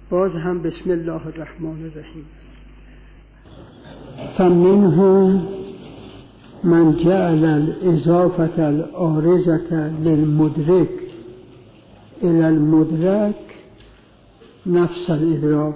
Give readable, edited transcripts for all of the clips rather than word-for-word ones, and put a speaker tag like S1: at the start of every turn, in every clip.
S1: باز هم بسم الله الرحمن الرحیم. فمنهم من جعل الاضافة العارضة للمدرك الى المدرك نفس الادراک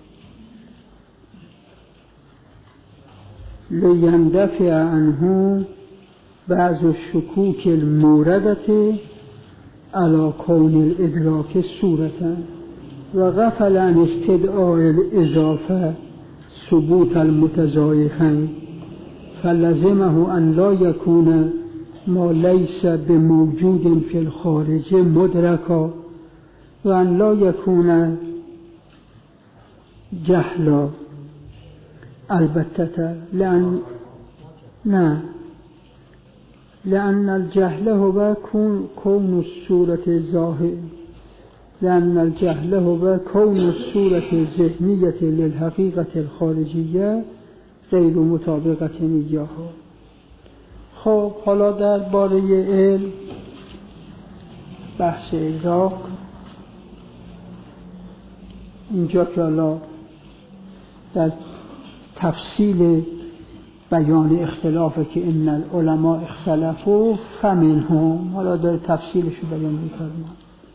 S1: لیندفع عنه بعض الشکوک الموردة على كون الادراک صورة و غفل عن استدعاء الاضافه ثبوت المتضایفین فلزمه ان لا يكون ما ليس بموجود في الخارج مدركا و ان لا يكون جهلا البتة لأن الجهل هو كون الصورة ظاهر لأن الجهل هو كون الصورة الذهنية للحقيقة الخارجية غیر مطابقة ایاها. خب حالا در باره علم بحث ادراک اینجا که حالا در تفصیل بیان اختلافه که ان العلماء اختلفوا فمنهم، حالا در تفصیلش رو بیان می‌کنم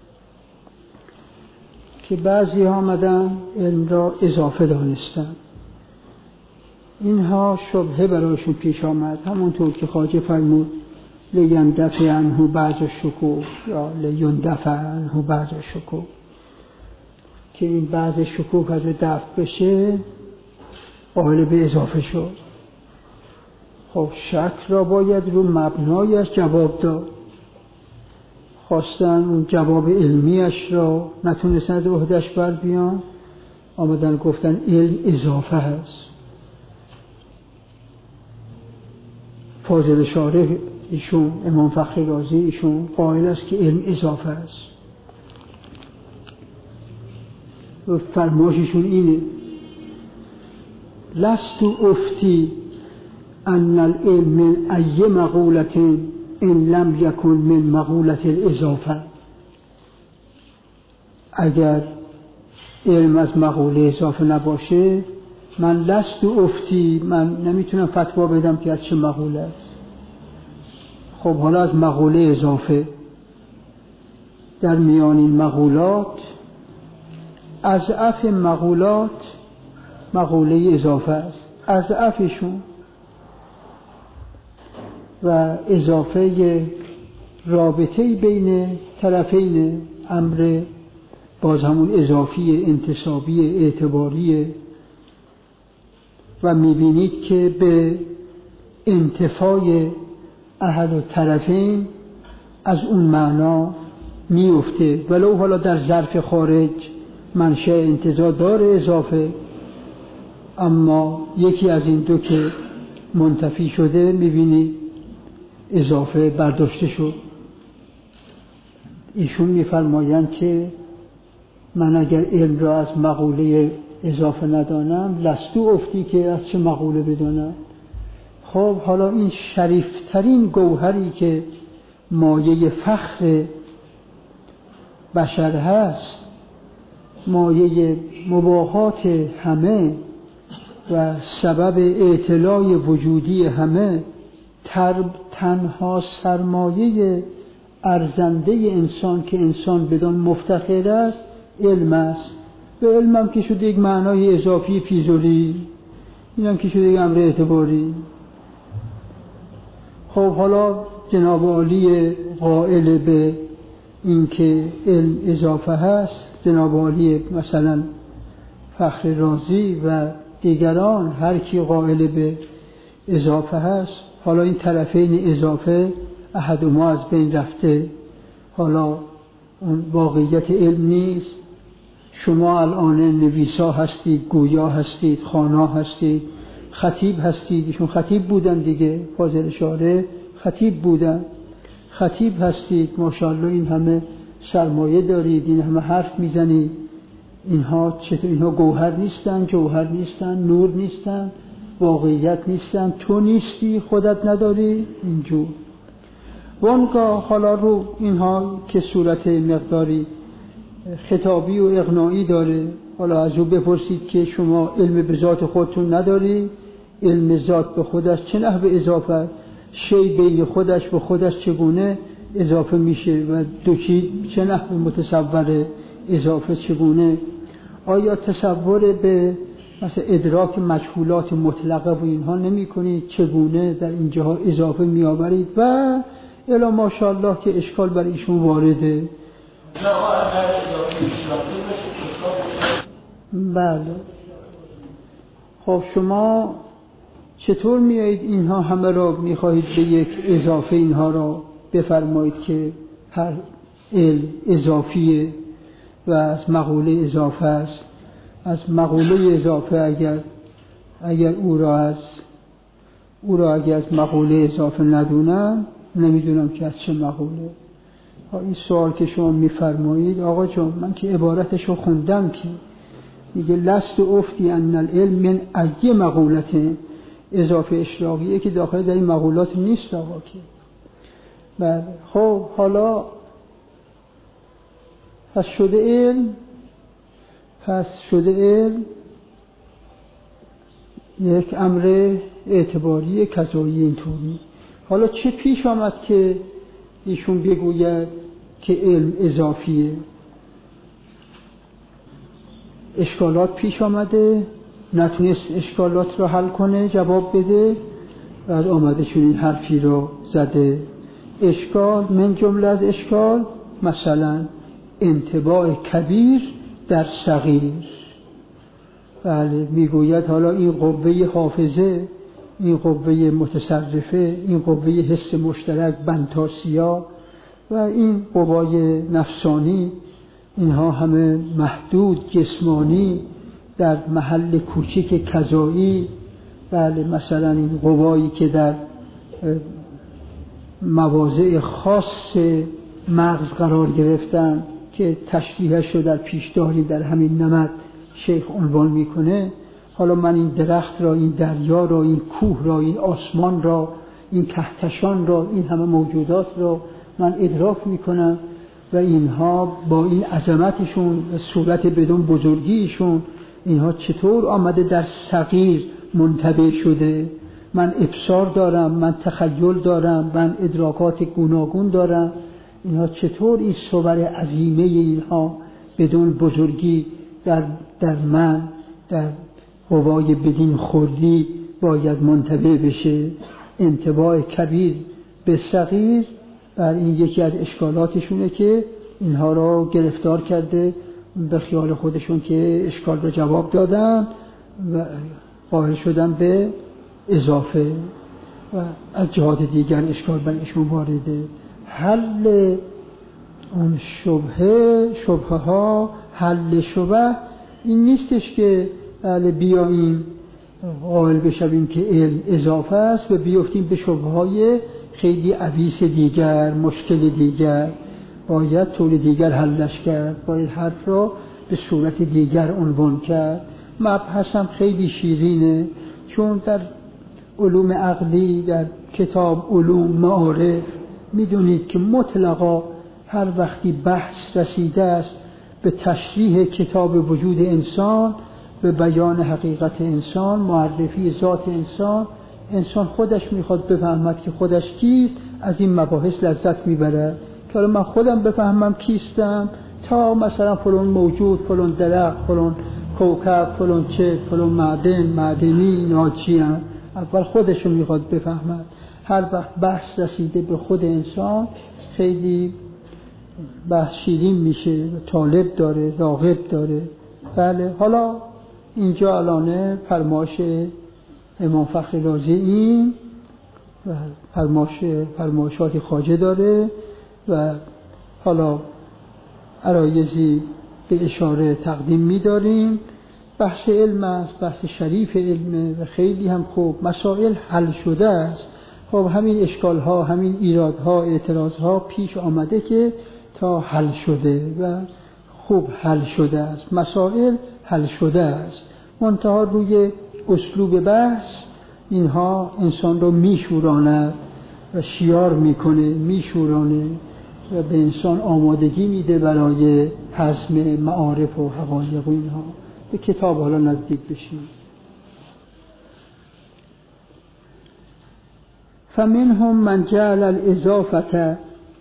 S1: که بعضی ها آمدن علم را اضافه دانستن، اینها شبهه برایشون پیش آمد، همونطور که خواجه فرمود لیندفع عنه بعض الشکوک یا لیندفع عنه بعض الشکوک، که این بعض شکوک از دفع بشه قائل به اضافه شد. خب شک را باید رو مبنایش جواب داد. خواستن اون جواب علمیش را نتونستن از عهده‌اش بر بیان، آمدن گفتن علم اضافه هست. فاضل شارح ایشون، امام فخر رازی ایشون قائل است که علم اضافه است. و فرمایششون اینه لست افتی ان العلم من ای مقولت ان لم یکن من مقولت الاضافه. اگر علم از مقوله اضافه نباشه من لست افتی، من نمیتونم فتوا بدم که از چه مقوله است. خب حالا از مقوله اضافه، در میان این مقولات اضعف مقولات مقوله اضافه است، اضعفشون و اضافه رابطه بین طرفین امر، باز همون اضافی انتصابی اعتباریه و میبینید که به انتفاع احد الطرفین از اون معنا میفته، ولو حالا در ظرف خارج منشأ انتزاع داره اضافه، اما یکی از این دو که منتفی شده میبینید اضافه برداشته شد. ایشون میفرمایند که من اگر علم را از مقوله اضافه ندانم لستو افتی که از چه مقوله بدانم. خب حالا این شریفترین گوهری که مایه فخر بشر هست، مایه مباهات همه و سبب اعتلاء وجودی همه، تنها سرمایه ارزنده انسان که انسان بدان مفتخر است علم است. به علم هم که شده یک معنای اضافی فیزولی، این هم که شده یک امر اعتباری. خب حالا جناب عالی قائل به این که علم اضافه هست، جناب عالی مثلا فخر رازی و دیگران هر کی قائل به اضافه هست، حالا این طرفین اضافه احد ما از بین رفته، حالا اون واقعیت علم نیست. شما الان نویسا هستید، گویا هستید، خوانا هستید، خطیب هستید، ایشون خطیب بودن دیگه، فاضل شارح خطیب بودن، خطیب هستید ماشاءالله، این همه سرمایه دارید، این همه حرف میزنید، اینها چطور؟ اینها گوهر نیستن، جوهر نیستن، نور نیستن، واقعیت نیستن، تو نیستی، خودت نداری، اینجور. وانگاه حالا رو اینها که صورت مقداری خطابی و اقناعی داره. حالا از او بپرسید که شما علم به ذات خودتون نداری، علم ذات به خودش چه نحو اضافه، شی بین خودش به خودش چگونه اضافه میشه و دو چیز چه نحو متصور اضافه چگونه، آیا تصور به مثلا ادراک مجهولات مطلقه و اینها نمی کنید، چگونه در اینجاها اضافه می آورید و الی ماشاءالله که اشکال بر ایشون وارده. بله. خب شما چطور میایید اینها همه را میخواهید به یک اضافه اینها را بفرمایید که هر علم اضافیه و از مقوله اضافه است؟ از مقوله اضافه اگر او را اگر از مقوله اضافه ندونم نمیدونم که از چه مقوله. این سوال که شما میفرمایید آقا جان، من که عبارتش رو خوندم که میگه لست افتی ان العلم من ای مقولت، اضافه اشراقیه که داخل در این مقولات نیست آقا که. بله. خب حالا پس شده علم یک امر اعتباری قضایی اینطوری. حالا چه پیش آمد که ایشون بگوید که علم اضافیه؟ اشکالات پیش آمده، نتونست اشکالات رو حل کنه، جواب بده، بعد آمده چون این حرفی رو زده. اشکال من جمله از اشکال مثلا انطباع کبیر در صغیر. بله، میگوید حالا این قوه حافظه، این قوه متصرفه، این قوه حس مشترک بنتاسیا و این قوای نفسانی، اینها همه محدود جسمانی در محل کوچک قضایی. بله، مثلا این قوایی که در مواضع خاص مغز قرار گرفتن که تشریحش رو در پیش داریم در همین نمد شیخ عنوان میکنه. حالا من این درخت را، این دریا را، این کوه را، این آسمان را، این کهکشان را، این همه موجودات را من ادراک میکنم و اینها با این عظمتشون و صورت بدون بزرگیشون اینها چطور آمده در صغیر منطبع شده. من ابصار دارم، من تخیل دارم، من ادراکات گوناگون دارم، اینها چطور این صور عظیمه اینها بدون بزرگی در من، در قوای بدین خردی باید منطبع بشه. انطباع کبیر به صغیر، بر این یکی از اشکالاتشونه که اینها را گرفتار کرده به خیال خودشون که اشکال را جواب دادن و قائل شدن به اضافه و از جهات دیگر اشکال بر ایشون وارده. حل اون شبهه ها، حل شبه این نیستش که بیاییم قائل بشویم که علم اضافه است و بیفتیم به شبهه های خیلی عویس دیگر، مشکل دیگر. باید طور دیگر حلش کرد، باید حرف را به صورت دیگر عنوان کرد. مبحثم خیلی شیرینه، چون در علوم عقلی، در کتاب علوم معارف میدونید که مطلقا هر وقتی بحث رسیده است به تشریح کتاب وجود انسان، به بیان حقیقت انسان، معرفی ذات انسان، انسان خودش میخواد بفهمد که خودش کیست، از این مباحث لذت میبره که حالا من خودم بفهمم کیستم، تا مثلا فلان موجود، فلان درخت، فلان کوکب، فلان چه، فلان معدنی اینا چی هست، اول خودشو میخواد بفهمد. هر وقت بحث رسیده به خود انسان خیلی بحث شیرین میشه و طالب داره، راغب داره. بله، حالا اینجا الان فرمایش امام فخر رازی این و فرمایشات خواجه داره و حالا عرایضی به اشاره تقدیم می‌داریم. بحث علم است، بحث شریف علمه و خیلی هم خوب مسائل حل شده است. خب همین اشکال‌ها، همین ایرادها، اعتراضها پیش آمده که تا حل شده و خوب حل شده است، مسائل حل شده است. منتها روی اسلوب بحث اینها انسان رو میشوراند و شیار میکنه، میشورانه و به انسان آمادگی میده برای هضم معارف و حقایق و اینها. به کتاب حالا نزدیک بشیم. فمنهم من جعل الاضافه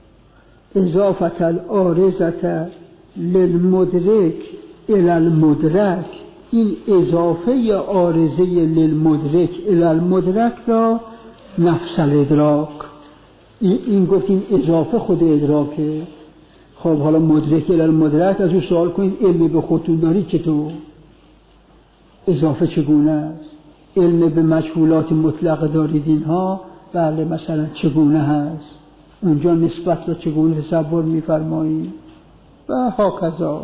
S1: العارضه للمدرک الی المدرک. این اضافه یا عارضه للمدرک الی المدرک را نفس الادراک. این گفت این اضافه خود ادراکه. خب حالا مدرک الی المدرک، از او سوال کنید علم به خودتون داری که تو اضافه چگونه است؟ علم به مجهولات مطلقه دارید اینها، بله مثلا چگونه هست؟ اونجا نسبت را چگونه تصور می‌فرمایید؟ و هاکذا.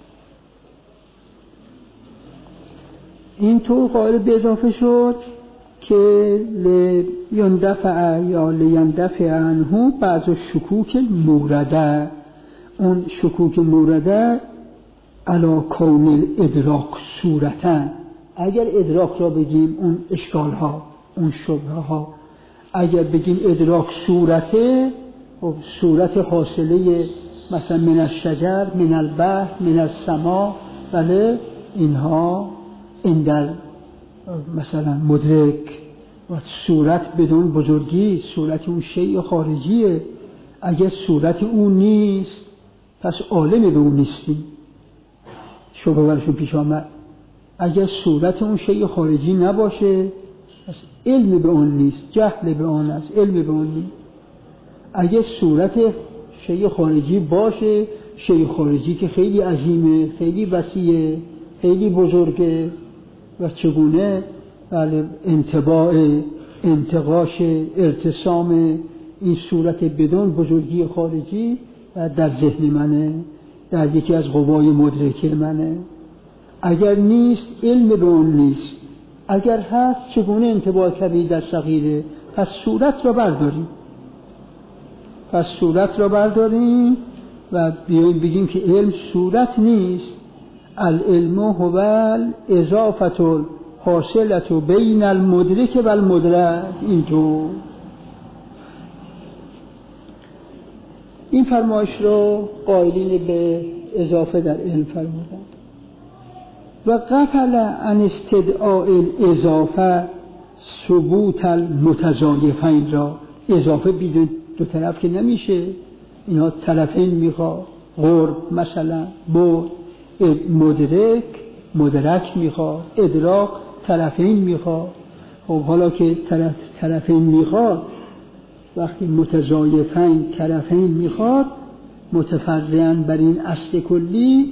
S1: این طور قائل به اضافه شد که لیندفع یا لیندفع عنه بعض شکوک مورده. اون شکوک مورده علی کون الادراک صورتا. اگر ادراک را بگیم اون اشکال ها، اون شبهه ها، اگر بگیم ادراک صورته، صورت حاصله مثلا من الشجر، من البحر، من السما، بله اینها اندر مثلا مدرک. و صورت بدون بزرگی، صورت اون شیء خارجیه. اگر صورت اون نیست پس عالم به اون نیستی. شبه برشون پیش آمد. اگر صورت اون شیء خارجی نباشه پس علم به اون نیست، جهل به اون است، علم به اون نیست. اگر صورت شیء خارجی باشه، شیء خارجی که خیلی عظیمه، خیلی وسیعه، خیلی بزرگه و چگونه بله انطباع، انتقاش، ارتسام این صورت بدون بزرگی خارجی در ذهن منه، در یکی از قوای مدرکه منه. اگر نیست علم به اون نیست. اگر هست چگونه انطباع کبیر در صغیره؟ پس صورت را برداریم و بیاییم بگیم که علم صورت نیست. العلم هو الاضافه الحاصله بین المدرک و المدرک. اینطور این فرمایش رو قائلین به اضافه در علم فرمودند. و غفل عن استدعاء الاضافه ثبوت المتضایفین را. اضافه بدون دو طرف که نمیشه، اینها طرفین میخواد. قرب مثلا، بود، مدرک میخواد، ادراک طرفین میخواد. خب حالا که طرفین میخواد، وقتی متضایفین طرفین میخواد متفرعاً بر این اصل کلی،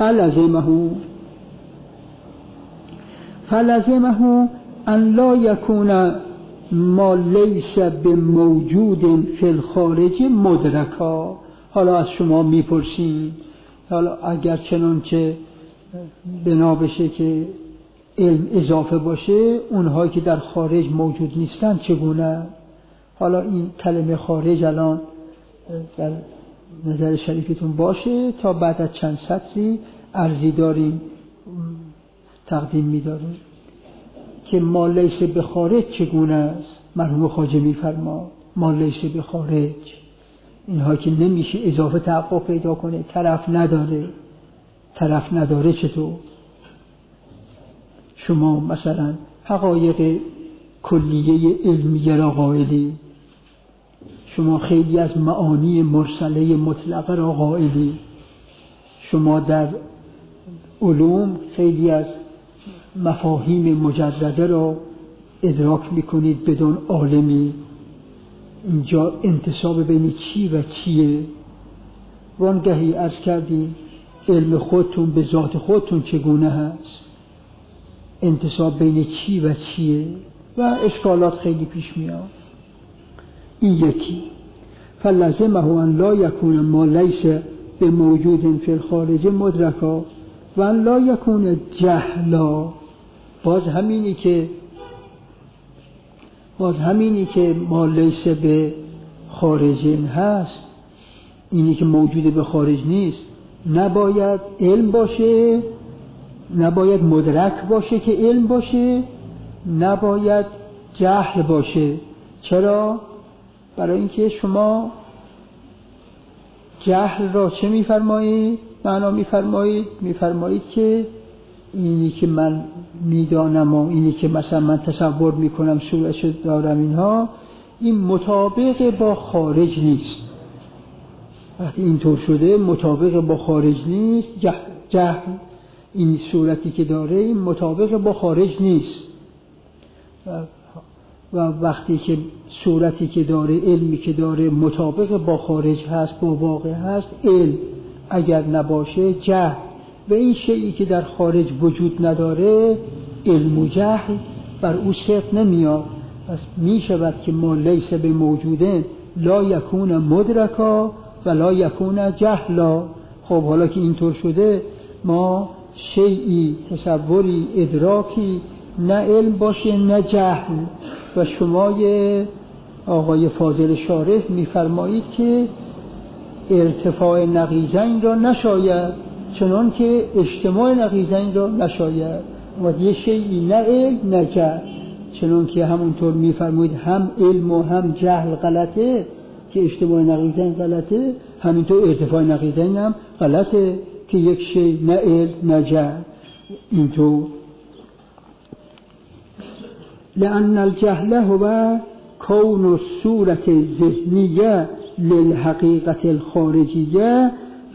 S1: فلزمه ان لا یکون ما لیس بموجود فی الخارج مدرکا. حالا از شما میپرسیم حالا اگر چنانچه بنا بشه که علم اضافه باشه، اونهایی که در خارج موجود نیستن چگونه؟ حالا این کلمه خارج الان در نظر شریفتون باشه تا بعد از چند سطری عرضی داریم تقدیم می‌داریم که ما لیس به خارج چگونه است. مرحوم خواجه می‌فرما ما لیس به خارج، اینها که نمیشه اضافه تحقق پیدا کنه، طرف نداره چطور؟ شما مثلا حقایق کلیه علمیه را قائلی، شما خیلی از معانی مرسله مطلقه را قائلی، شما در علوم خیلی از مفاهیم مجرده را ادراک میکنید بدون عالمی. اینجا انتساب بین چی و چیه؟ وانگهی عرض کردیم علم خودتون به ذات خودتون چگونه هست، انتساب بین چی و چیه و اشکالات خیلی پیش میاد. این یکی. فلزمه ان لا یکون ما لیس بموجود فی الخارج مدرکا و ان لا یکون جهلا. باز همینی که ما لیس به خارج هست، اینی که موجود به خارج نیست، نباید علم باشه، نباید مدرک باشه که علم باشه، نباید جهل باشه. چرا؟ برای اینکه شما جهل را چه می‌فرمایید؟ معنا می‌فرمایید که اینی که من میدانم و اینی که مثلا من تصور میکنم صورتشو دارم، اینها این مطابق با خارج نیست. وقتی اینطور شده مطابق با خارج نیست. جهل این صورتی که داره این مطابق با خارج نیست و وقتی که صورتی که داره، علمی که داره مطابق با خارج هست، با واقع هست، علم اگر نباشه جهل. و این شیئی که در خارج وجود نداره، علم و جهل بر او صدق نمیاد. پس می شود که ما لیس به موجوده لا یکون مدرکا و لا یکون جهلا. خب حالا که اینطور شده ما شیئی، تصوری، ادراکی نه علم باشه نه جهل. و شما آقای فاضل شارح میفرمایید که ارتفاع نقیضین را نشاید چنان که اجتماع نقیضین را نشاید. و یه شیئی نه علم نه جهل، چنان که همونطور میفرمایید هم علم و هم جهل غلطه که اجتماع نقیضین غلطه، همینطور ارتفاع نقیضین هم غلطه که یک شی نه علم نه جهل. اینطور لأن الجهل هو كون الصورة الذهنية للحقيقة الخارجية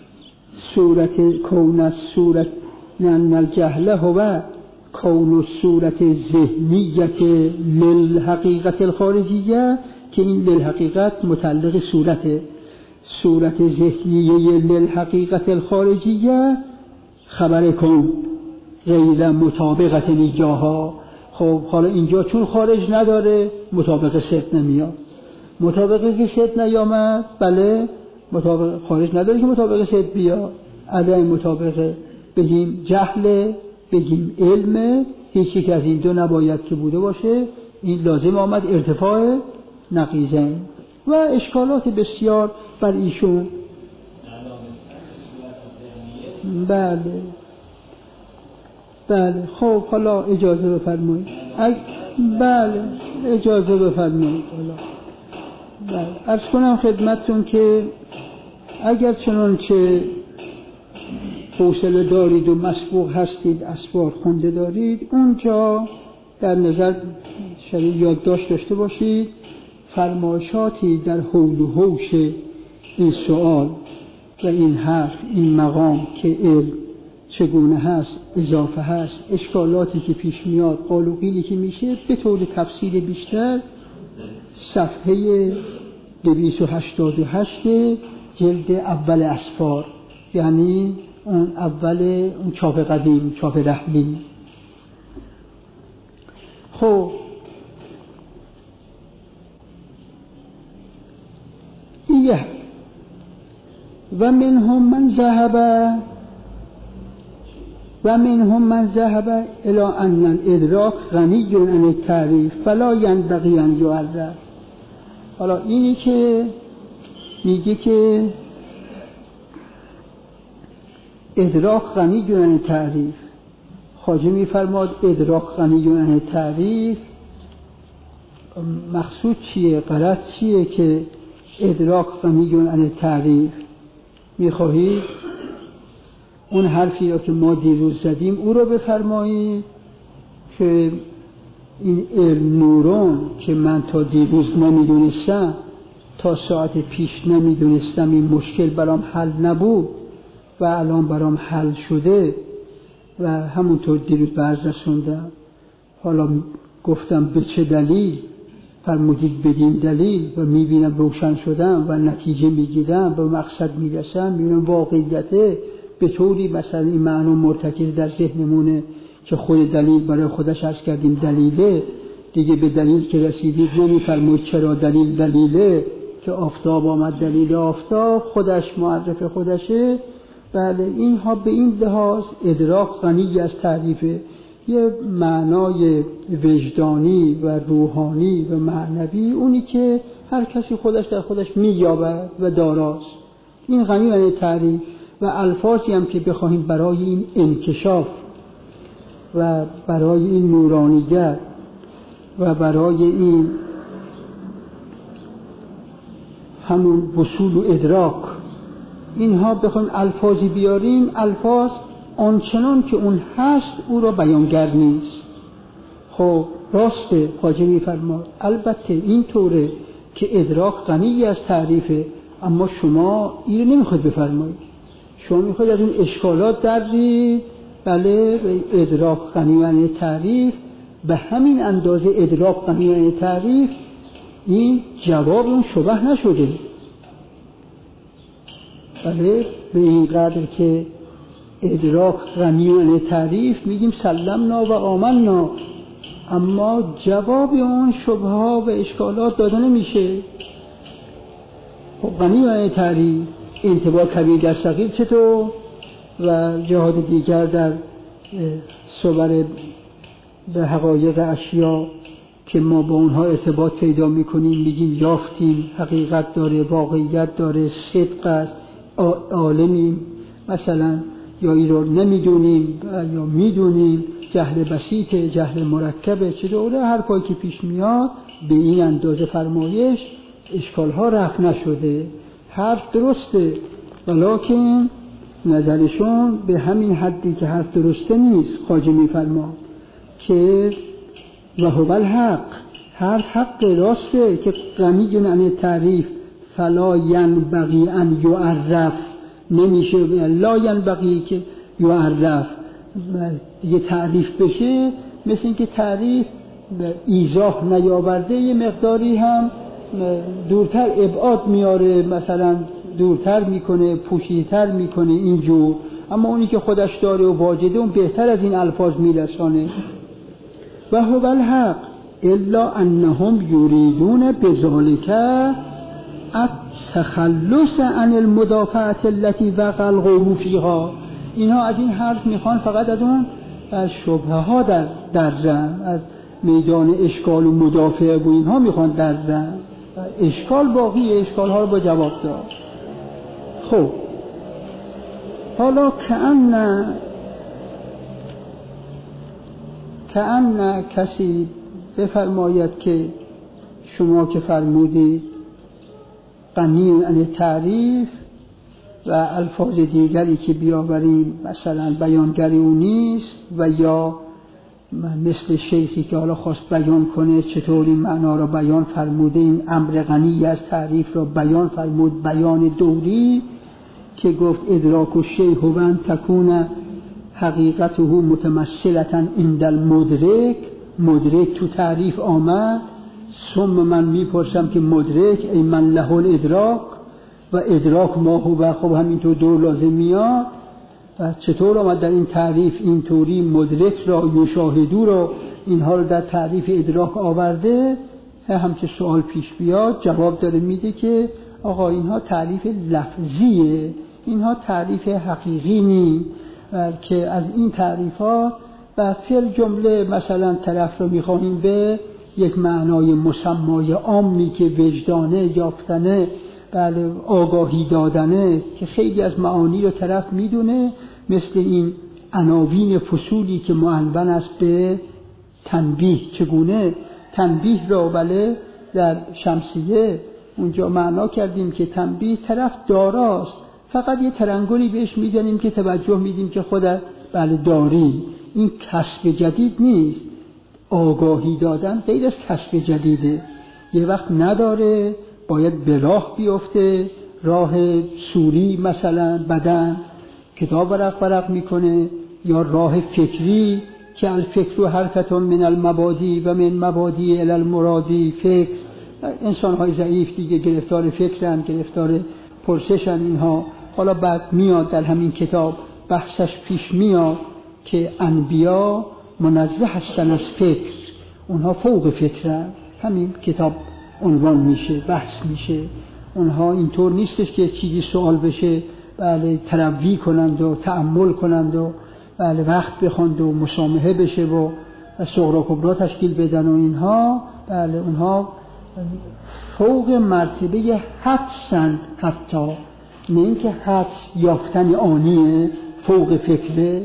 S1: لأن الجهل هو كون الصورة الذهنية للحقيقة الخارجية که این للحقیقت متعلق صورت ذهنیه للحقیقت الخارجیه خبر کن غیر مطابقت ایجاها. خب حالا اینجا چون خارج نداره مطابق صدق نمیاد. مطابقی که صدق نیامد، بله مطابق خارج نداره که مطابق صدق بیاد. عدم مطابقه بگیم جهل، بگیم علم، هیچ یک از این دو نباید که بوده باشه. این لازم آمد ارتفاع نقیضین و اشکالات بسیار بر ایشون. بله خب حالا اجازه بفرمایید. بله اجازه بفرمایید. بله عرض کنم خدمتتون که اگر چنانچه حوصله دارید و مسبوق هستید، اسفار خونده دارید، اونجا در نظر یادداشت داشته باشید فرمایشاتی در حول و حوش این سوال و این حرف، این مقام که علم چگونه هست، اضافه هست، اشکالاتی که پیش میاد، قال و قیلی که میشه، به طور تفصیل بیشتر صفحه 288 جلد اول اسفار، یعنی اون اول اون چاپ قدیم، چاپ رحلی. خب ایه و منهم من ذهب الى ان الادراک غنی عن التعریف فلا ينبغي ان يعرف. حالا اینی که میگه که ادراک غنی عن التعریف، خواجه میفرماد ادراک غنی عن التعریف، مقصود چیه؟ غرض چیه که ادراک غنی عن التعریف؟ میخواهید اون حرفی را که ما دیروز زدیم او را بفرمایید که این علم نورون که من تا دیروز نمیدونستم، تا ساعت پیش نمیدونستم، این مشکل برام حل نبود و الان برام حل شده و همونطور دیروز برز رسوندم. حالا گفتم به چه دلیل؟ فرمودید بدین دلیل و میبینم روشن شدم و نتیجه میگیرم و مقصد میرسم، میبینم واقعیته به طوری مثلا این معنی مرتکز در ذهنمونه که خود دلیل برای خودش عرض کردیم دلیله دیگه. به دلیل که رسیدید نمیفرمود چرا دلیله که آفتاب آمد، دلیل آفتاب خودش معرف خودشه. بله اینها به این لحاظ ادراک غنی از تعریفه، یه معنای وجدانی و روحانی و معنوی، اونی که هر کسی خودش در خودش مییابد و داراست. این غنی از تعریف و الفاظی هم که بخواهیم برای این انکشاف و برای این نورانیت و برای این همون وصول و ادراک اینها بخوایم الفاظی بیاریم، الفاظ آنچنان که اون هست او را بیانگر نیست. خب راسته، خواجه می‌فرماد البته این طوره که ادراک غنی از تعریفه، اما شما این رو نمیخواید بفرمایید، شما میخواید از اون اشکالات درید. بله، ادراک غنی از تعریف، به همین اندازه ادراک غنی از تعریف، این جواب اون شبه نشده. بله، به این قدر که ادراک غنی از تعریف میگیم سلمنا و آمنا، اما جواب اون شبه ها و اشکالات داده نمیشه. خب غنی از تعریف، انطباع کبیر در صغیر چطور و جهات دیگر در صور به حقایق اشیا که ما با اونها ارتباط پیدا میکنیم، میگیم یافتیم، حقیقت داره، واقعیت داره، صدق است، عالمیم مثلا، یا این رو نمیدونیم یا میدونیم، جهل بسیطه، جهل مرکبه، چطوره هر کاری که پیش میاد به این اندازه فرمایش اشکالها رفع نشده. حرف درسته، ولکن نظرشون به همین حدی که حرف درسته نیست. خواجه میفرماد که و هو الحق، حرف حق راسته که غنی عن تعریف، فلا ینبغی ان یعرف، نمیشه لا ینبغی که یعرف دیگه تعریف بشه، مثل این که تعریف ایضاح نیاورده یه مقداری هم دورتر ابعاد میاره، مثلا دورتر میکنه، پوشیدتر میکنه اینجور، اما اونی که خودش داره و واجده اون بهتر از این الفاظ میرسانه. و هو الحق الا انهم یریدون بذلک التخلص عن المدافعه التي وقع القوم فيها. اینها از این حرف میخوان فقط از اون شبهه ها درن، از میدان اشکال و مدافعه و اینها میخوان درن. اشکال باقی، اشکال ها رو با جواب داد. خب حالا کأن کسی بفرماید که شما که فرمودید غنی عن تعریف و الفاظ دیگری که بیاوریم مثلا بیانگری اون نیست، و یا مثل شیخی که حالا خواست بیان کنه چطور این معنا را بیان فرموده، این امر غنی از تعریف را بیان فرمود، بیان دوری که گفت ادراک الشیء هو ان تکون حقیقته متمثلة عند المدرک. مدرک تو تعریف آمد، ثم من میپرسم که مدرک ای من له الادراک و ادراک ما هو، خب همینطور دور لازم میاد. و چطور آمد در این تعریف اینطوری مدرک را، یشاهدو را، اینها رو در تعریف ادراک آورده؟ همچه سوال پیش بیاد جواب داره میده که آقا اینها تعریف لفظیه، اینها تعریف حقیقی نی، که از این تعریفات و فعل جمله مثلا طرف رو میخواهیم به یک معنای مسمای عامی که وجدانه، یافتنه، بله آگاهی دادنه، که خیلی از معانی رو طرف میدونه، مثل این عناوین فصولی که معنون است به تنبیه. چگونه تنبیه را بله در شمسیه اونجا معنا کردیم که تنبیه طرف داراست، فقط یه ترنگلی بهش میدنیم که توجه میدیم که خودت بله داری. این کسب جدید نیست، آگاهی دادن غیر از کسب جدیده. یه وقت نداره باید به راه بیفته، راه سوری مثلا بدن کتاب ورق میکنه، یا راه فکری که الفکر حرکتون من المبادی و من مبادی الی المرادی. فکر انسان های ضعیف دیگه گرفتار فکرن، گرفتار پرسشن اینها. حالا بعد میاد در همین کتاب بحثش پیش میاد که انبیا منزه هستن از فکر، اونها فوق فکرن. همین کتاب عنوان میشه، بحث میشه. اونها اینطور نیستش که چیزی سوال بشه بله تروی کنند و تأمل کنند و بله وقت بخوند و مسامحه بشه و صغرا کبرا تشکیل بدن و اینها. بله اونها فوق مرتبه حدسن، حتی نه اینکه حدس یافتن آنیه، فوق فکره،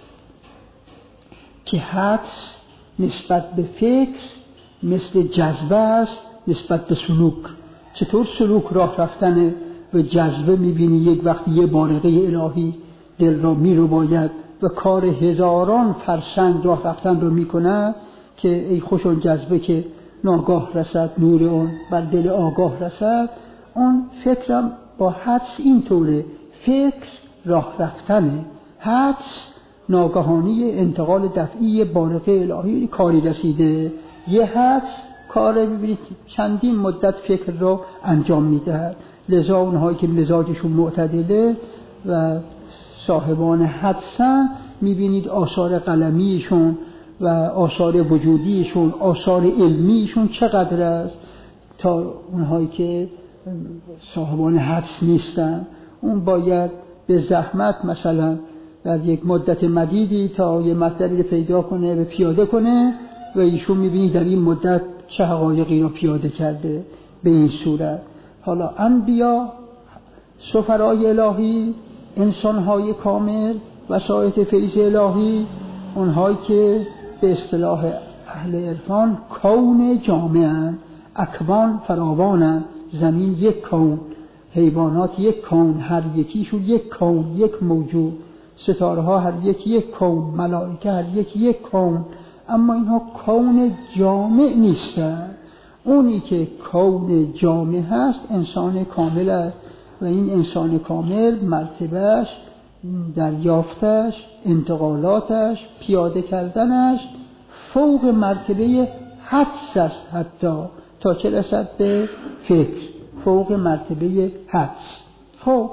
S1: که حدس نسبت به فکر مثل جذبه است نسبت به سلوک. چطور سلوک راه رفتن و جذبه میبینی یک وقتی یه بارقه الهی دل را میرباید و کار هزاران فرسنگ راه رفتن رو میکنه که ای خوش اون جذبه که ناگاه رسد، نور اون بر دل آگاه رسد. اون فکرم با حدس این طوره، فکر راه رفتنه، حدس ناگهانی انتقال دفعی بارقه الهی کاری رسیده. یه حدس کار ببینید چندین مدت فکر رو انجام میده. لذا اونهایی که مزاجشون معتدله و صاحبان حدسن میبینید آثار قلمیشون و آثار وجودیشون، آثار علمیشون چقدر است تا اونهایی که صاحبان حدس نیستن. اون باید به زحمت مثلا در یک مدت مدیدی تا یه مطلبی رو پیدا کنه و پیاده کنه و ایشون میبینید در این مدت چه حقایقی رو پیاده کرده به این صورت. حالا انبیا، سفرای الهی، انسانهای کامل، وسایط فیض الهی، اونهایی که به اصطلاح اهل عرفان کون جامعن، اکوان فراوانن، زمین یک کون، حیوانات یک کون، هر یکیشون یک کون، یک موجود، ستاره ها هر یک کون، ملائکه هر یک کون، اما اینها کون جامع نیستن. اونی که کون جامع هست انسان کامل است و این انسان کامل مرتبهش، دریافتش، انتقالاتش، پیاده کردنش فوق مرتبه حدس است، حتی تا چه رسد به فکر، فوق مرتبه حدس. خب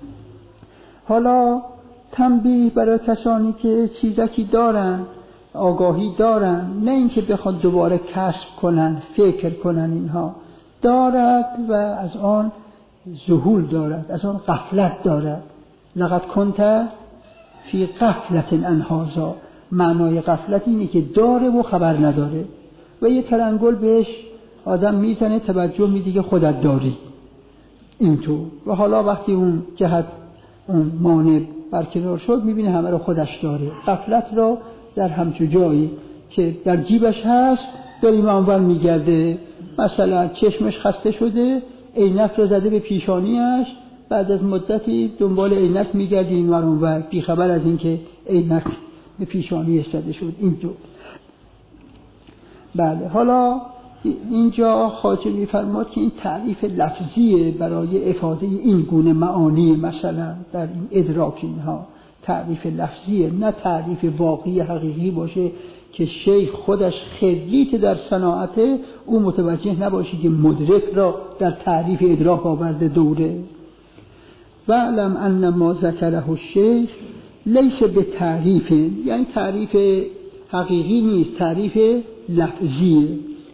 S1: حالا تنبیه برای کسانی که چیزکی دارن، آگاهی دارن، نه اینکه بخواد دوباره کسب کنن، فکر کنن، اینها دارد و از آن ذهول دارد، از آن غفلت دارد. لقد کنت فی غفلت عن هذا، معنای غفلت اینه که داره و خبر نداره و یه تلنگل بهش آدم میزنه، توجه میده که خودت داری اینطور، و حالا وقتی اون جهت اون مانع برکنار شد میبینه همه رو خودش داره. غفلت را در همچون جایی که در جیبش هست داریم اول میگرده، مثلا چشمش خسته شده، عینک رو زده به پیشانیش، بعد از مدتی دنبال عینک میگرده این ور اون ور، بیخبر از این که عینک به پیشانیش زده شد. اینطور. بله، حالا اینجا خواجه میفرماد که این تعریف لفظیه برای افاده این گونه معانی، مثلا در این ادراک اینها تعریف لفظیه، نه تعریف واقعی حقیقی باشه که شیخ خودش خریت در صناعته، او متوجه نباشه که مدرک را در تعریف ادراک آورده دوره. وعلم ان ما ذکره الشیخ لیس به تعریف، یعنی تعریف حقیقی نیست، تعریف لفظیه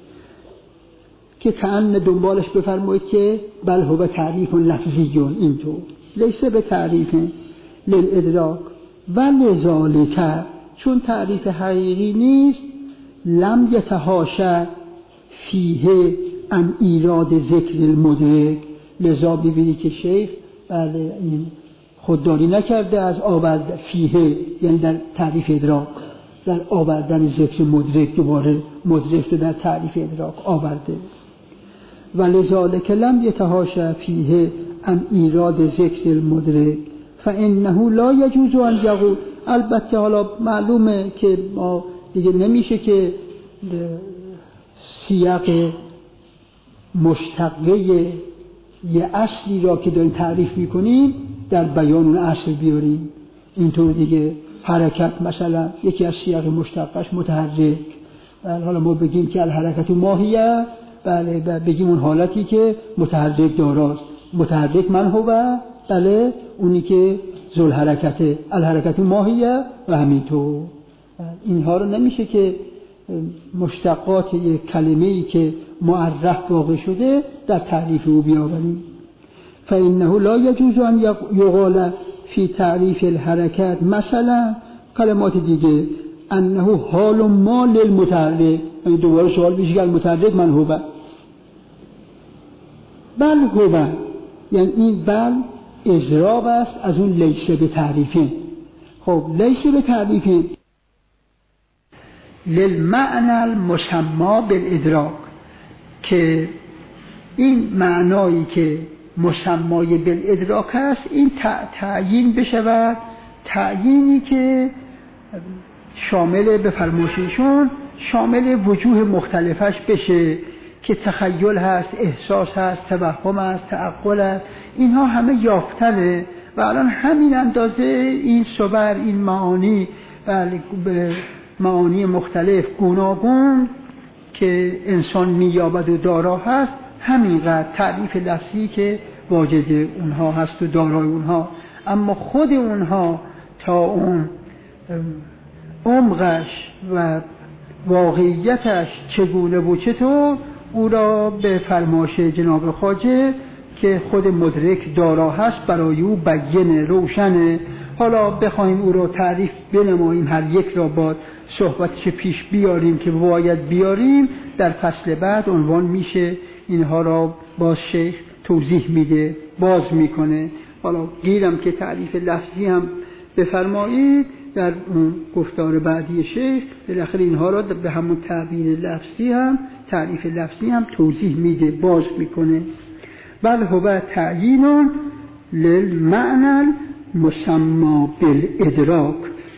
S1: که کأن دنبالش بفرمایید که بل هو تعریف لفظیون، اینطور لیس به تعریف للادراک و لذالک، چون تعریف حقیقی نیست لم یتحاشا فیه ان ایراد ذکر المدرک. لذا ببینید که شیخ بله این خودداری نکرده از آورد فیه، یعنی در تعریف ادراک، در آوردن ذکر مدرک، دوباره مدرک رو در تعریف ادراک آورده. و لذالک لم یتحاشا فیه ان ایراد ذکر المدرک فانه لا یجوز ان یقول. البته حالا معلومه که ما دیگه نمیشه که سیاق مشتقه یه اصلی را که داریم تعریف میکنیم در بیان اون اصل بیاریم. اینطور دیگه حرکت مثلا یکی از سیاق مشتقش متحرک، حالا ما بگیم که الحرکت ماهیه، بله بگیم اون حالتی که متحرک داراست، متحرک من هو، بله اونی که ذل حرکته، الحرکت ماهیه و همینطور. اینها رو نمیشه که مشتقات یک کلمه‌ای که معرف واقع شده در تعریف او بیاوریم. فإنه لا يجوز أن يقال في تعریف الحرکت مثلا کلمات دیگه انه حال ما للمتحرک، یعنی دوباره سوال میشه که المتحرک من هو، بل هو، یعنی این بل اضراب است از اون لیس به تعریفه. خب لیس به تعریفه للمعنى المسمى بالادراک، که این معنایی که مسمای بالادراک است، این تعیین بشود، تعیینی که شامل به فرمایششون شامل وجوه مختلفش بشه که تخیل هست، احساس هست، توهم هست، تعقل هست، اینها همه یافتنه و الان همین اندازه این صور، این معانی به معانی مختلف گوناگون که انسان مییابد و دارا هست، همینقدر تعریف لفظی که واجد اونها هست و دارای اونها، اما خود اونها تا اون عمقش و واقعیتش چگونه و چطور، او را به فرمایش جناب خواجه که خود مدرک دارا هست برای او بیان روشنه. حالا بخوایم او را تعریف بنماییم، هر یک را با صحبتش پیش بیاریم که باید بیاریم، در فصل بعد عنوان میشه، اینها را باز شیخ توضیح میده، باز میکنه. حالا گیرم که تعریف لفظی هم بفرمایید در گفتار بعدی شیخ، بالاخره اینها را به همون تعبیر لفظی هم، تعریف لفظی هم توضیح میده، باز میکنه. بل هو تعیین للمعنى المسمى بالادراک،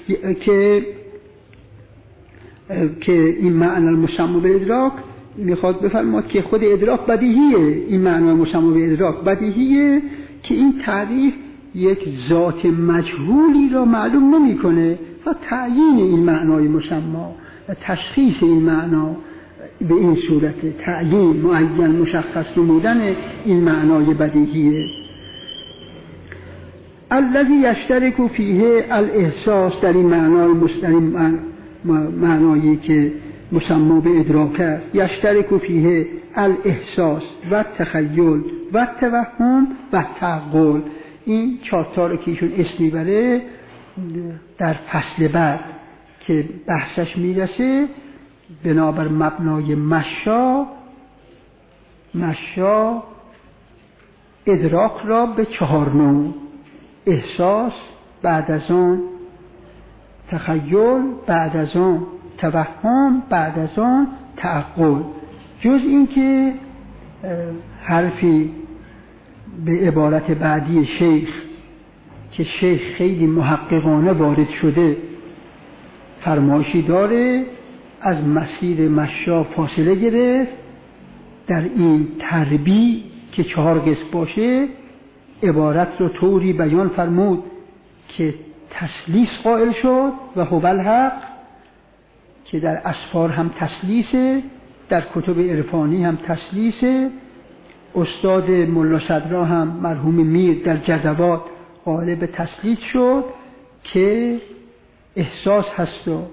S1: که این معنی المسمى بالادراک میخواد بفرماد که خود ادراک بدیهیه، این معنی المسمى بالادراک بدیهیه که این تعریف یک ذات مجهولی را معلوم نمیکنه و تعیین این معنای مسمى و تشخیص این معنا به این صورت، تعیین معین مشخص نمودن این معنای بدیهیه. الذی یشترک فیه الاحساس، در این معنایی که مسمى به ادراک است، یشترک فیه الاحساس و تخیل و توهم و تعقل. این چهارتا که ایشون اسم میبره در فصل بعد که بحثش میرسه، بنابر مبنای مشا ادراک را به 4 نوع: احساس، بعد از آن تخیل، بعد از آن توهم، بعد از آن تعقل. جز این که حرفی به عبارت بعدی شیخ که شیخ خیلی محققانه وارد شده فرمایشی داره، از مسیر مشا فاصله گرفت، در این تربی که 4 قسم باشه عبارت رو طوری بیان فرمود که تسلیس قائل شد و هو الحق، که در اسفار هم تسلیسه، در کتب عرفانی هم تسلیسه. استاد ملا صدرا هم مرحوم میر در جزوات قائل به تسلیس شد که احساس هست و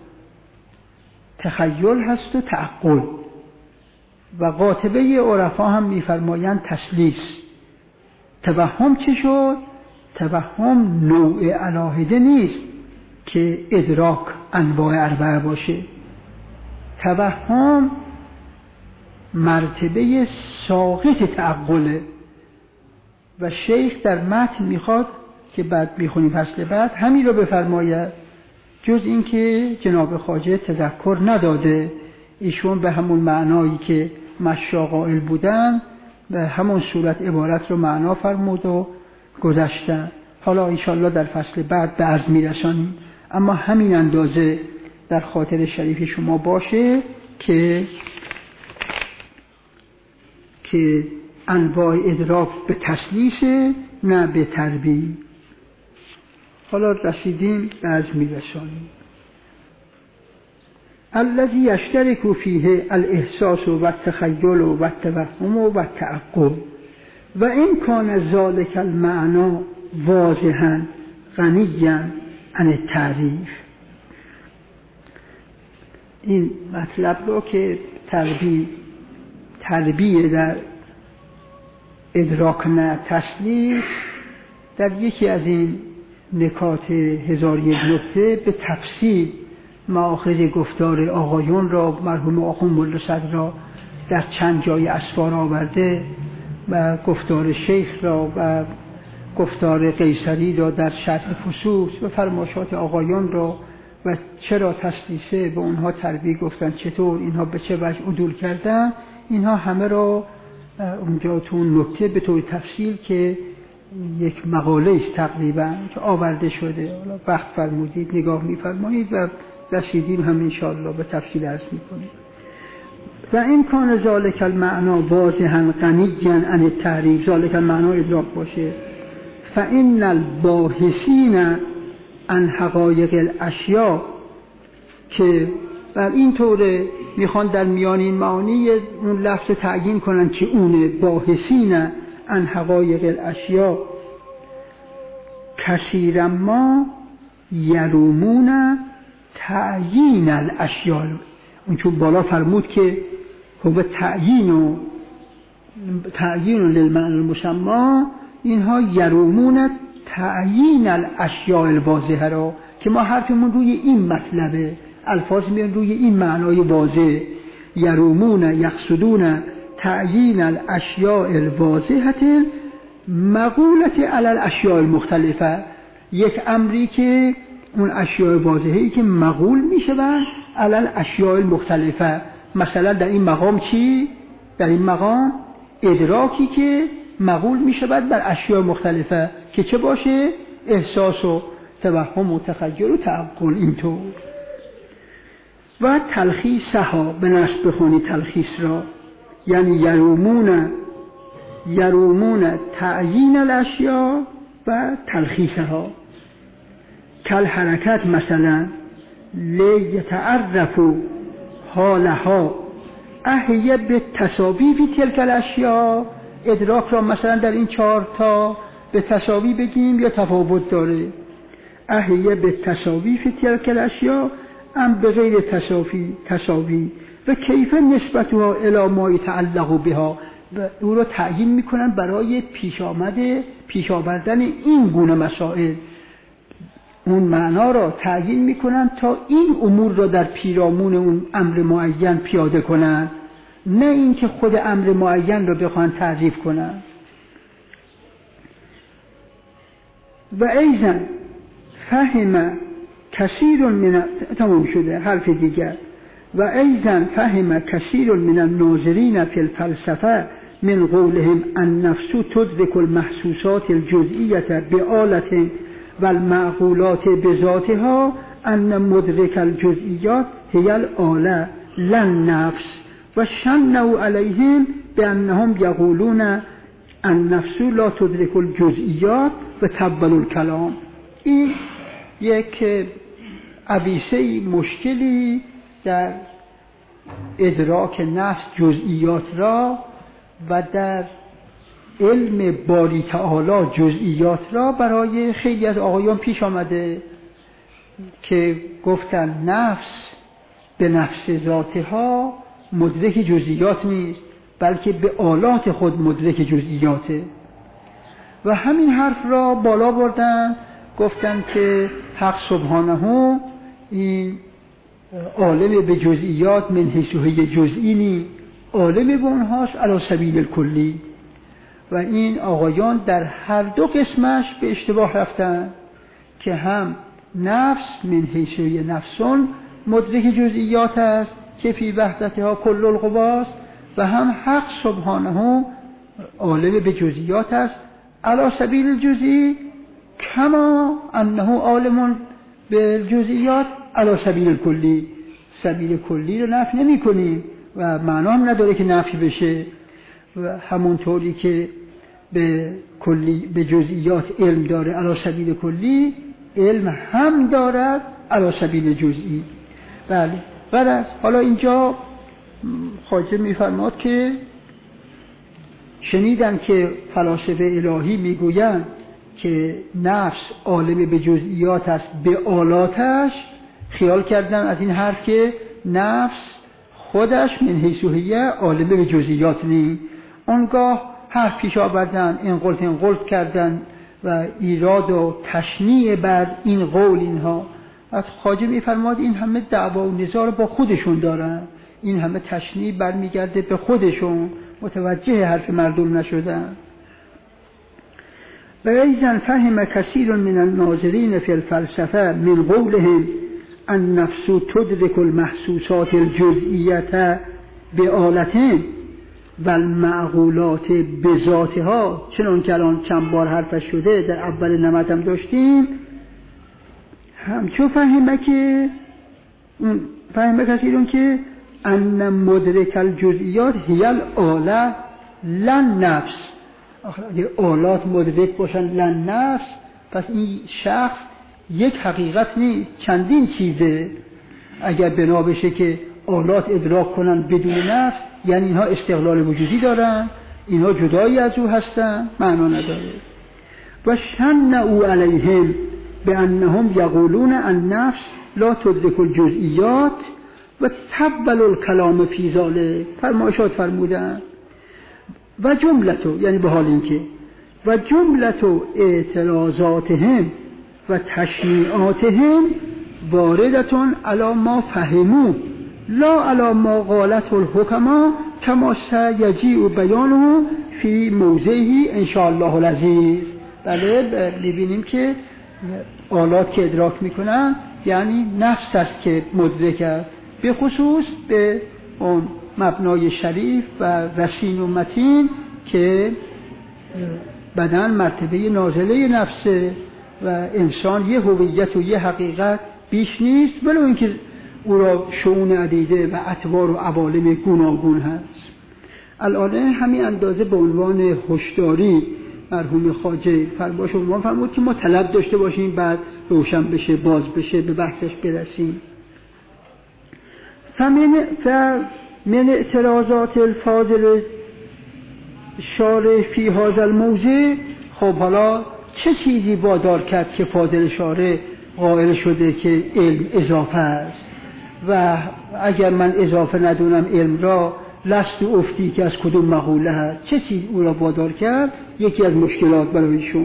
S1: تخیل هست و تعقل، و قاطبه عرفا هم میفرمایند تسلیس. توهم چه شد؟ توهم نوع علاهده نیست که ادراک انواع 4 باشه، توهم مرتبه ساقط تعقله و شیخ در متن میخواد که بعد میخونیم فصل بعد همین رو بفرماید، جز این که جناب خواجه تذکر نداده، ایشون به همون معنایی که مشا قائل بودن به همون صورت عبارت رو معنا فرمود و گذشتن. حالا انشاءالله در فصل بعد به عرض میرسانیم، اما همین اندازه در خاطر شریف شما باشه که انواع ادراک به تسلیسه نه به تربی. حالا رسیدیم به عرض میرسانیم. الذی یشترک فیه الاحساس و التخیل و التوهم و التعقل و این کان ذلک المعنی واضحا غنیا عن التعریف. این مطلب رو که تربیه در ادراک نه تسلیس، در یکی از این نکات 1001 نکته به تفصیل مأخذ گفتار آقایون را مرحوم آخوند ملا صدرا در چند جای اسفار آورده و گفتار شیخ را و گفتار قیصری را در شرح فصوص و فرمایشات آقایون را و چرا تسلیسه به اونها تربیه گفتن، چطور اینها به چه وجه عدول کردن، اینها همه را اونجا تو اون نکته به طور تفصیل که یک مقاله است تقریبا که آورده شده، حالا وقت فرمودید نگاه می‌فرمایید و رسیدیم هم انشاءالله به تفصیل عرض می‌کنیم. و این کان ذالک المعنا واضحا غنیا عن التعریف، ذالک المعنا ادراک باشه. فإن الباحثین عن حقایق الاشیاء، که بر این طوره میخوان در میان این معانی اون لفظ تعیین کنن که اونه، باحثین عن حقایق الاشیاء کثیرا ما یرومون تعیین الاشیاء. اون چون بالا فرمود که هو تعیین للمعنی المسمى، اینها یرومون تعیین الاشیاء الواضحه را، که ما حرفمون روی این مطلبه، الفاظ میان روی این معنای واضح. یرومون یقصدون تعیین الاشیاء الواضحه مقولة علی الاشیاء المختلفه، یک امری که اون اشیاء واضحه‌ای که مقول میشه بر علی الاشیاء المختلفه. مثلا در این مقام چی؟ در این مقام ادراکی که مقول میشه بر اشیاء مختلفه، که چه باشه؟ احساس و توهم و تخیل و تعقل. اینطور و تلخیصها به نصب بخونی تلخیص را، یعنی یرومون تعیین الاشیاء و تلخیصها. کل حرکت مثلا لیتعرفوا حالها احیه به تساوی فی تلک الاشیاء، ادراک را مثلا در این 4 تا به تساوی بگیم یا تفاوت داره. احیه به تساوی فی تلک الاشیاء ام به غیر تساوی و کیف نسبتها الی ما یتعلق بها، او را تعیین میکنن برای پیش آوردن این گونه مسائل. اون معنا را تعیین میکنن تا این امور را در پیرامون اون امر معین پیاده کنن، نه اینکه خود امر معین را بخوان تعریف کنن. و ایضا فهم کثیر من تمام شده حرف دیگر. و ایضا فهم کثیر من الناظرین فی الفلسفه من قولهم النفس تدرک المحسوسات الجزئیه بآلة و المعقولات بذاتها ان مدرک الجزئیات هی الآلة لا النفس و شنعوا علیهم بانهم یقولون النفس لا تدرک الجزئیات و تبل الکلام. این یک عویصه مشکلی در ادراک نفس جزئیات را و در علم باری تعالی جزئیات را برای خیلی از آقایان پیش آمده که گفتن نفس به نفس ذاتها مدرک جزئیات نیست، بلکه به آلات خود مدرک جزئیاته. و همین حرف را بالا بردن، گفتن که حق سبحانه این عالم به جزئیات من حیث هی جزئی نی، عالم به اونهاست علی سبیل الکلی. و این آقایان در هر دو قسمش به اشتباه رفتن که هم نفس من حیث هی نفسون مدرک جزئیات است که فی وحدتها کل القواست، و هم حق سبحانه عالم به جزئیات است علی سبیل الجزئی کما انه عالم به جزئیات علی سبیل الکلی. سبیل کلی رو نفی نمی کنیم و معنا هم نداره که نفی بشه، و همونطوری که به جزئیات علم داره علی سبیل کلی، علم هم دارد علی سبیل جزئی. بله. بعد حالا اینجا خواجه میفرماد که شنیدن که فلاسفه الهی میگویند که نفس عالم به جزئیات است به آلاتش، خیال کردن از این حرف که نفس خودش من حیث هی عالم به جزئیات نیست. اونگاه حرف پیش آوردن، انقلت کردن و ایراد و تشنیع بر این قول اینها. از خواجه میفرماد این همه دعوا و نزاع رو با خودشون دارن، این همه تشنیع برمیگرده به خودشون، متوجه حرف مردم نشدن. و ایضا فهم کثیر من الناظرین فی الفلسفه من قولهم النفس تدرک المحسوسات الجزئیه بآلتین و المعقولات بذاتها، چنان که الان چند بار حرفش شده، در اول نمط هم داشتیم، همچون فهمه کثیرون که ان مدرک الجزئیات هی الآله لن نفس. اگر آلات مدرک باشن لن نفس، پس این شخص یک حقیقت نیست، چندین چیزه. اگر بنا بشه که آلات ادراک کنن بدون نفس، یعنی اینها استقلال وجودی دارن، اینها جدایی از او هستن، معنا نداره. و شنعوا علیهم بانهم یقولون النفس لا تدرک الجزئیات و تبل الکلام فی ذلک، فرمایشات فرمودن. و جملتو، یعنی به حال اینکه و جملتو اعتراضاتهم و تشنیعاتهم واردتون علی ما فهمو لا علی ما قالت الحکما کما سیجیء بیانه فی موضعه ان شاء الله العزیز. بله، می‌بینیم که آلات که ادراک میکنن یعنی نفس است که مدرک است، به خصوص به اون مبنای شریف و رسین و متین که بدن مرتبه نازله نفسه و انسان یه هویت و یه حقیقت بیش نیست، ولو اینکه او را شؤون عدیده و اطوار و عوالم گوناگون هست. الان همین اندازه به عنوان هشداری مرحوم خواجه فرمایش عنوان فرمود که ما طلب داشته باشیم بعد روشن بشه، باز بشه، به بحثش برسیم. من اعتراضات الفاضل شارع فی هذا الموضع، خب حالا چه چیزی وادار کرد که فاضل شارع قائل شده که علم اضافه است و اگر من اضافه ندونم علم را لست افتی که از کدوم مقوله هست؟ چه چیز او را وادار کرد؟ یکی از مشکلات برایشون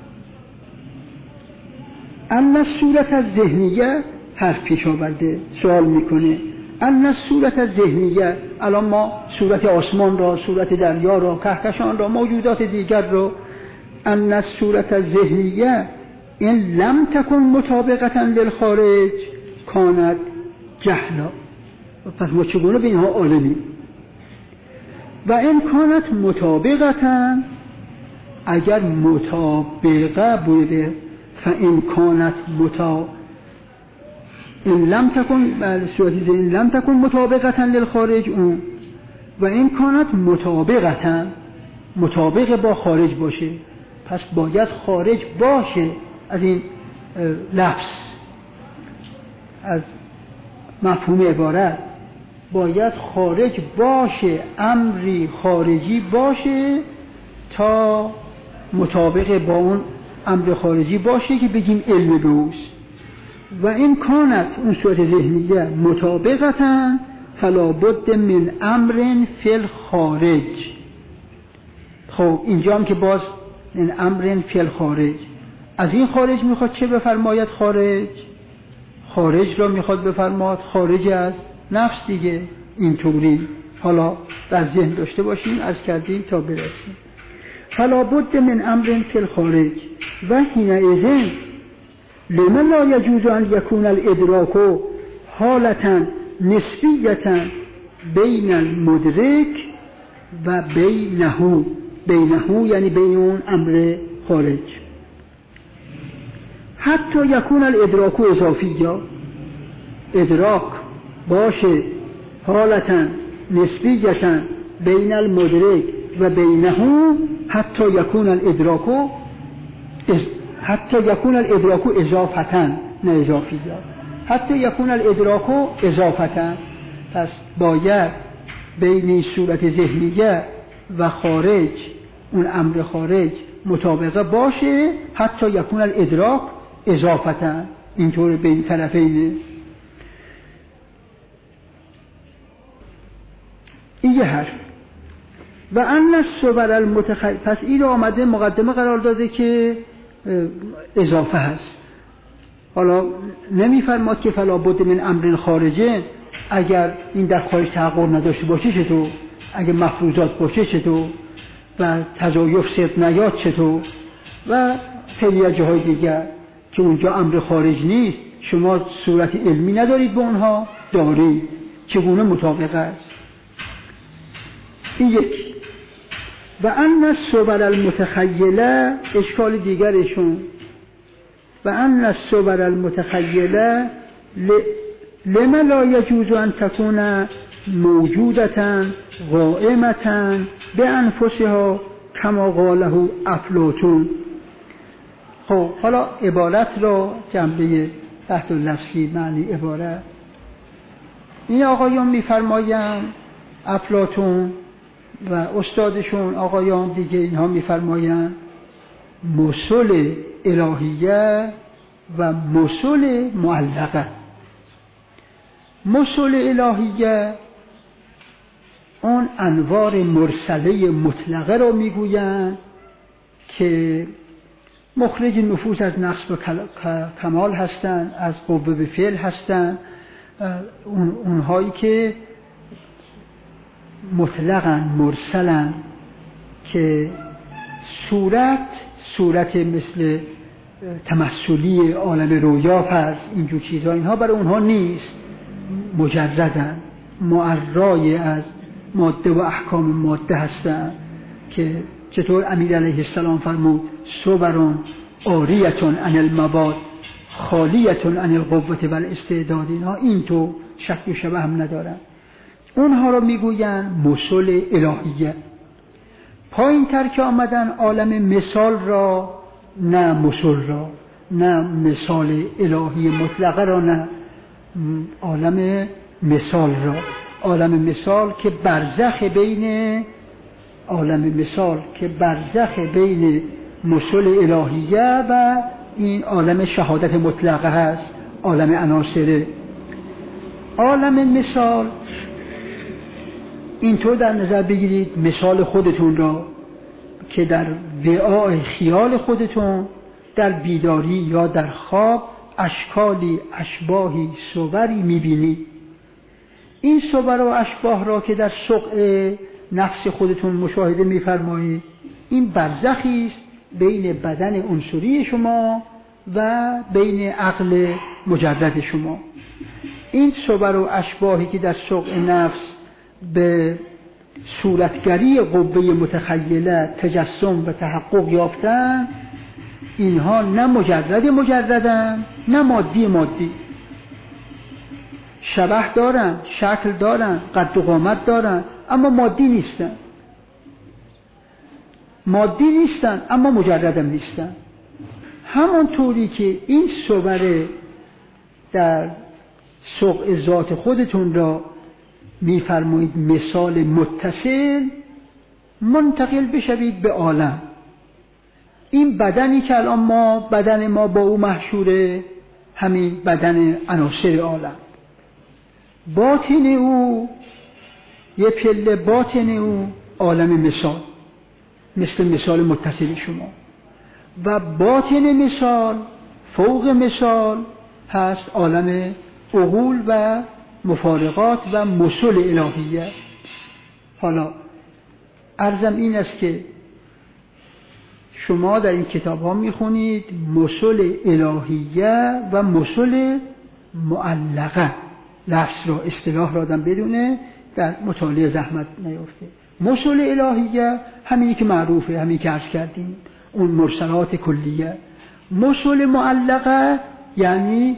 S1: ان صورت از ذهنیه حرف پیش آورده، سوال میکنه ان صورت از ذهنیه، الان ما صورت آسمان را، صورت دریا را، کهکشان را، موجودات دیگر را، ان صورت از ذهنیه این لم تکن مطابقتا للخارج کانت جهلا. پس ما چگونه به اینها عالمیم؟ و این کانت مطابقتا، اگر مطابقه بوده، فان کانت این لم تکن، صورتی این لم تکن مطابقتا للخارج اون، و این کانت مطابقتا، مطابق با خارج باشه، پس باید خارج باشه از این لفظ، از مفهوم عبارت باید خارج باشه، امری خارجی باشه تا مطابق با اون امر خارجی باشه که بگیم علم روست. و این کانت اون صورت ذهنیه مطابقتا فلا بد من امر فی الخارج. خب اینجا هم که باز این امر فی الخارج، از این خارج میخواد چه بفرماید؟ خارج را میخواد بفرماید خارج از نفس دیگه. اینطوری حالا در ذهن داشته باشیم، عرض کردیم تا برسیم. فلا بد من امر فی الخارج و حینئذ لمن لا یجوز ان یکون الادراک حالتا نسبیتا بین المدرک و بینه یعنی بین اون امر خارج، حتی یکون الادراک اضافی، یا ادراک باشه حالتا نسبیتا بین المدرک و بینه، حتی یکون الادراک اضافتا، نه اضافی، حتی یکون الادراک اضافتا. پس باید بین صورت ذهنیه و خارج، اون امر خارج مطابقه باشه، حتی یکون الادراک اضافتا، اینطور بین طرفینه. این یه حرف. و ان الصور پس این رو آمده مقدمه قرار داده که اضافه هست. حالا نمیفرماد که فلا بد من امر خارجه، اگر این در خارج تحقق نداشته باشه چطور؟ اگر مفروضات باشه چطور؟ و تضایف صدق نیاد چطور؟ و خیلی از جاهای دیگر که اونجا امر خارج نیست، شما صورت علمی ندارید به اونها، دارید، چگونه مطابق است؟ این یک. و ان الصور المتخیله، اشکال دیگرشون، و ان الصور المتخیله لما لا یجوز ان تكون موجودة قائمة بانفسها کما قاله افلاطون. خب حالا عبارت را جنبه تحت لفظی معنی عبارت، این آقایان میفرمایند، افلاطون و استادشون آقایان دیگه، اینها میفرمایند مسل الهیه و مسل معلقه. مسل الهیه اون انوار مرسله مطلقه را میگویند که مخرج نفوس از نقص و کمال هستند، از قوه به فعل هستند، اونهایی که مطلقاً مرسلن که صورت مثل تمثلی عالم رویا فرض اینجور چیزها، اینها برای اونها نیست، مجردن، معرای از ماده و احکام ماده هستن که چطور امیر علیه السلام فرمود صورون عاریتون عن المباد خالیتون عن القوة والاستعداد، اینها این تو شک و شبه هم ندارن. اونها رو میگوین مسل الهیه. پایین تر که آمدن عالم مثال را، نه مسل را، نه مثال الهی مطلقه را، نه عالم مثال را، عالم مثال که برزخ بین مسل الهیه و این عالم شهادت مطلقه هست، عالم عناصره. عالم مثال اینطور در نظر بگیرید مثال خودتون را که در وعاء خیال خودتون در بیداری یا در خواب اشکالی، اشباهی، صوری میبینید. این صور و اشباه را که در سقع نفس خودتون مشاهده میفرمایید، این برزخی است بین بدن عنصری شما و بین عقل مجرد شما. این صور و اشباهی که در سقع نفس به صورتگری قوه متخیله تجسم و تحقق یافتن، اینها نه مجردن نه مادی، شبح دارن، شکل دارن، قد و قامت دارن، اما مادی نیستن اما مجردم نیستن. همانطوری که این صور در سقع ذات خودتون را میفرمایید مثال متصل، منتقل بشوید به عالم. این بدنی که الان بدن ما با او محشوره، همین بدن عناصر عالم، باطن او، یه پله باطن او عالم مثال، مثل مثال متصل شما، و باطن مثال، فوق مثال هست عالم عقول و مفارقات و مسل الهیه. حالا عرضم این است که شما در این کتاب ها میخونید مسل الهیه و مسل معلقه، لفظ را، اصطلاح را آدم بدونه، در مطالعه زحمت نیفته. مسل الهیه همینی که معروفه، همینی که عرض کردیم، اون مرسلات کلیه. مسل معلقه یعنی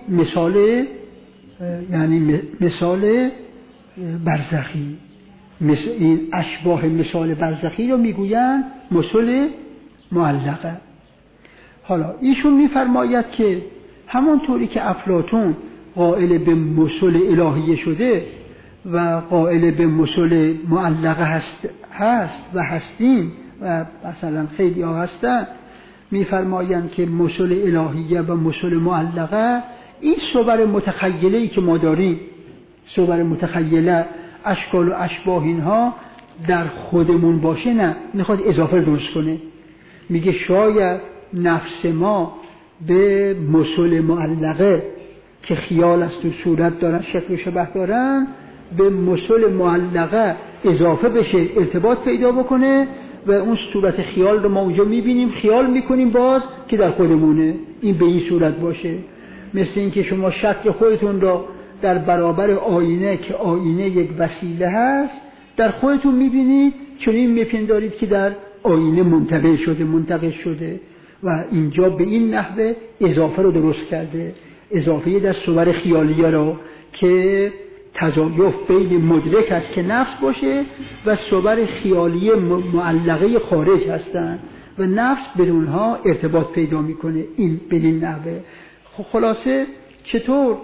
S1: مثال برزخی، این اشباه مثال برزخی رو میگوین مسل معلقه. حالا ایشون میفرماید که همونطوری که افلاطون قائل به مسل الهیه شده و قائل به مسل معلقه هست و هستیم و مثلا خیلی ها هستن، میفرمایند که مسل الهیه و مسل معلقه، این صور متخیله‌ای که ما داریم، صور متخیله، اشکال و اشباه، اینها در خودمون باشه، نه، میخواد اضافه درست کنه. میگه شاید نفس ما به مسل معلقه که خیال است و صورت دارن، شکل و شبه دارن، به مسل معلقه اضافه بشه، ارتباط پیدا بکنه و اون صورت خیال رو ما اونجا میبینیم، خیال میکنیم باز که در خودمونه، این به این صورت باشه. مثل این که شما شکل خودتون را در برابر آینه، که آینه یک وسیله هست، در خودتون میبینید، چنین میپندارید که در آینه منتقل شده و اینجا به این نحوه اضافه رو درست کرده، اضافه در صور خیالیه رو که تضایف بین مدرک است که نفس باشه و صور خیالیه معلقه خارج هستند و نفس بدونها ارتباط پیدا میکنه. این بدین نحوه. خلاصه چطور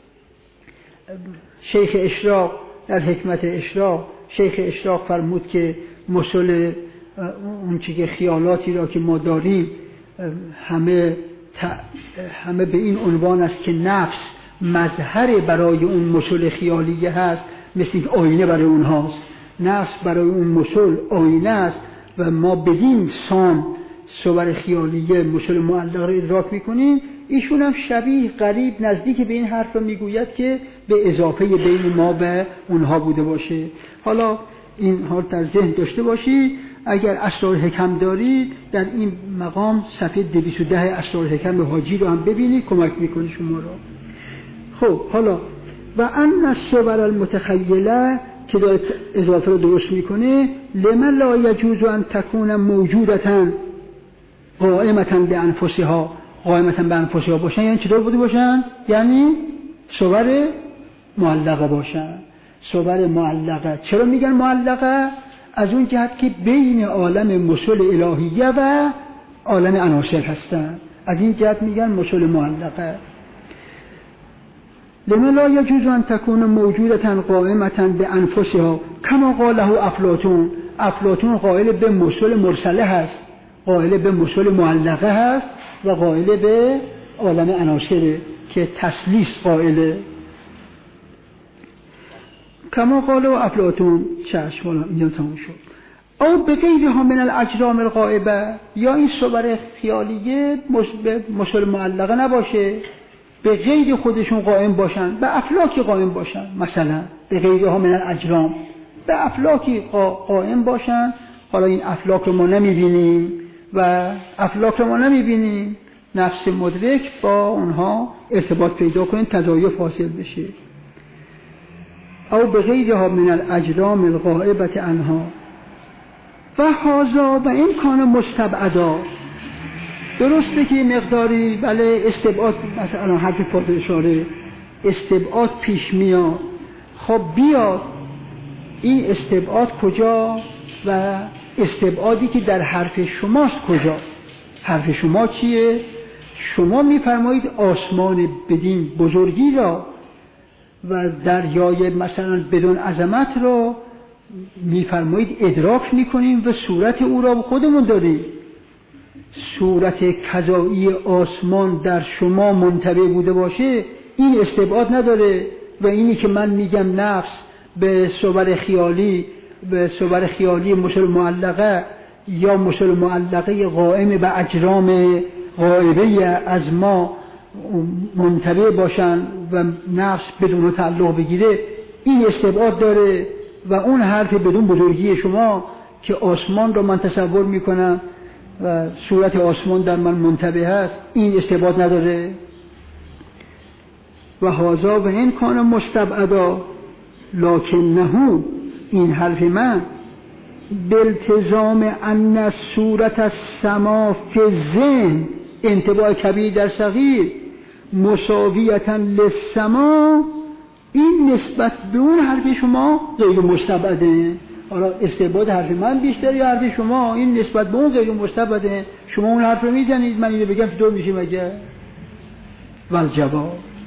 S1: شیخ اشراق در حکمت اشراق، شیخ اشراق فرمود که مسل اون چیزی خیالاتی را که ما داریم همه به این عنوان است که نفس مظهر برای اون مسل خیالیه هست، مثل این آینه برای اونهاست. نفس برای اون مسل آینه است و ما بدین سان صور خیالیه مسل معلقه را ادراک میکنیم. ایشون هم شبیه قریب نزدیک به این حرف رو میگوید که به اضافه بین ما به اونها بوده باشه. حالا این حال در ذهن داشته باشید. اگر اسرار حکم دارید در این مقام صفحه 210 اسرار حکم حاجی رو هم ببینید، کمک میکنه شما را. خب حالا و ان الصور المتخیله که داره اضافه رو درست میکنه، لمن لا یجوز ان تکون موجودتا قائمتا بانفسها، قائمتا بانفسها باشن. یعنی چطور بوده باشن؟ یعنی صور معلقه باشن. صور معلقه چرا میگن معلقه؟ از اون جهت که بین عالم مسل الهیه و عالم عناصر هستن، از این جهت میگن مسل معلقه. لما لا يجوز ان تكون موجودة قائمة بانفسها كما قاله افلاطون. افلاطون قائل به مسل مرسله هست، قائل به مسل معلقه هست و قائل به عالم عناصره که تسلیس قائله. کما قاله افلاطون. چشم والا اینجا تموم شد. او به غیرها من الاجرام الغائبه، یا این صور خیالیه مسل معلقه نباشه، به غیر خودشون قائم باشن، به افلاکی قائم باشن. مثلا به غیرها من الاجرام، به افلاکی قائم باشن. حالا این افلاک رو ما نمیبینیم و افلاک رو ما نمیبینیم، نفس مدرک با اونها ارتباط پیدا کنه، تضایف حاصل بشه. او به غیرها من الاجرام الغائبه عنها و هذا و این کان مستبعدا. درسته که مقداری بله استبعاد، مثلا حرف فاضل اشاره استبعاد پیش میاد. خب بیاد این استبعاد کجا و استبعادی که در حرف شماست کجا؟ حرف شما چیه؟ شما میفرمایید آسمان بدین بزرگی را و دریای مثلا بدون عظمت را میفرمایید ادراک میکنیم و صورت او را خودمون داریم. صورت کذایی آسمان در شما منطبع بوده باشه، این استبعاد نداره. و اینی که من میگم نفس به صور خیالی مسل معلقه یا مسل معلقه قائم به اجرام غائبه از ما منطبع باشن و نفس بدون تعلق بگیره، این استبعاد داره. و اون حرف بدون بزرگی شما که آسمان رو من تصور میکنم و صورت آسمان در من منطبع هست، این استبعاد نداره. و هذا و این کان مستبعدا لکنه، این حرف من بالتزام ان صورت السما فی الذهن انطباع کبیر در صغیر مساویتا للسما، این نسبت به اون حرف شما غیر مستبعده. حالا استبعاد حرف من بیشتر یا حرف شما؟ این نسبت به اون غیر مستبعده. شما اون حرف رو میزنید، من اینو بگم چطور میشه مگه؟ والجواب